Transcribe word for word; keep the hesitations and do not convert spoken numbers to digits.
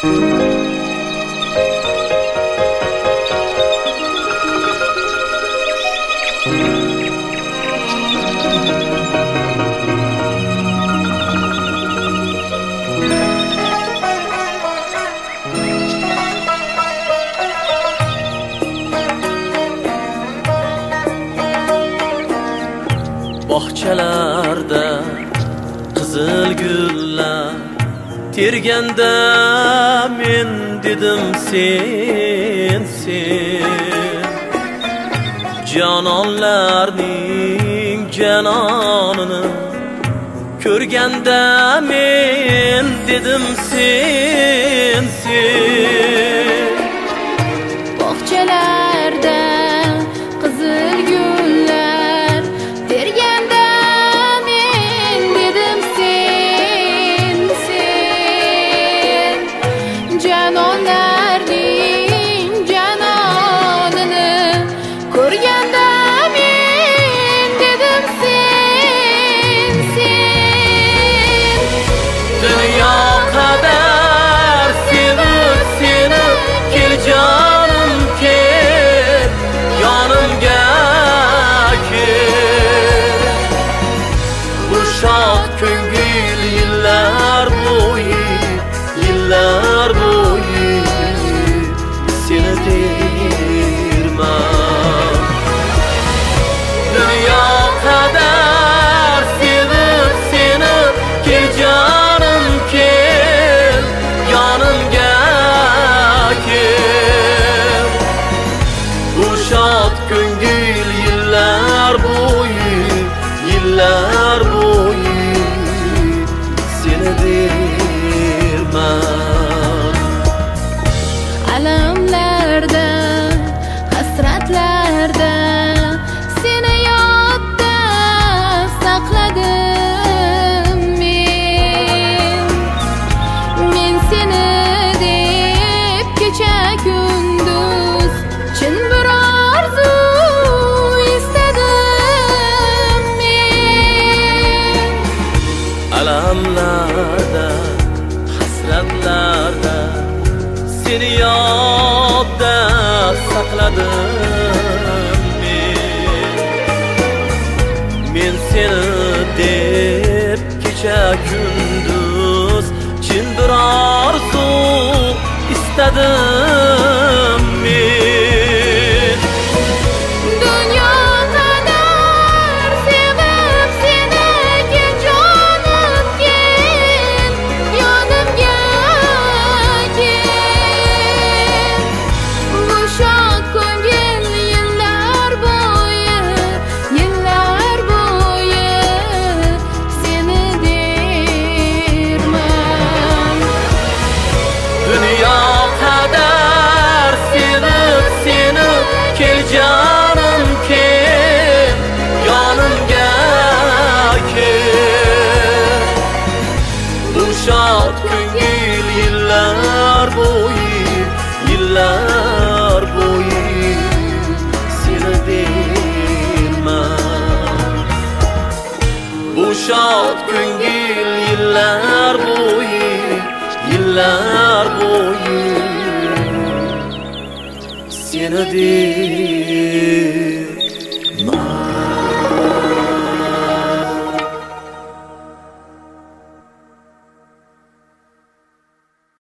Bahçelerde qizil gullar terganda men dedim sen sen canonlarning janonini ko'rganda men dedim sen sen bahçelerde qizil gullar terganda men dedim sen sen canonlarning janonini ko'rganda men dedim sen sen dunyo qadar sevib seni kel jonim kel yonimga kel bu shod ko'ngil yillar bo'yi yillar bo'yi seni derman dunyo qadar sevib seni kel jonim kel yonimga kel bu shod ko'ngil yillar bo'yi yillar bo'yi seni derman alamlarda hasratlarda seni yodda saqladim men men seni deb kecha kunduz chin bir orzu istadim men alamlarda hasratlarda seni yodda saqladim men men seni deb kecha kunduz chin bir orzu istadim men dunyo qadar sevib seni kel jonim kel yonimga kel bu shod ko'ngil yillar bo'yi yillar bo'yi seni derman dunyo qadar sevib seni kel jonim kel yonimga kel bu shod ko'ngil yillar bo'yi yillar bo'yi seni derman bu shod ko'ngil yillar bo'yi yillar bo'yi seni derman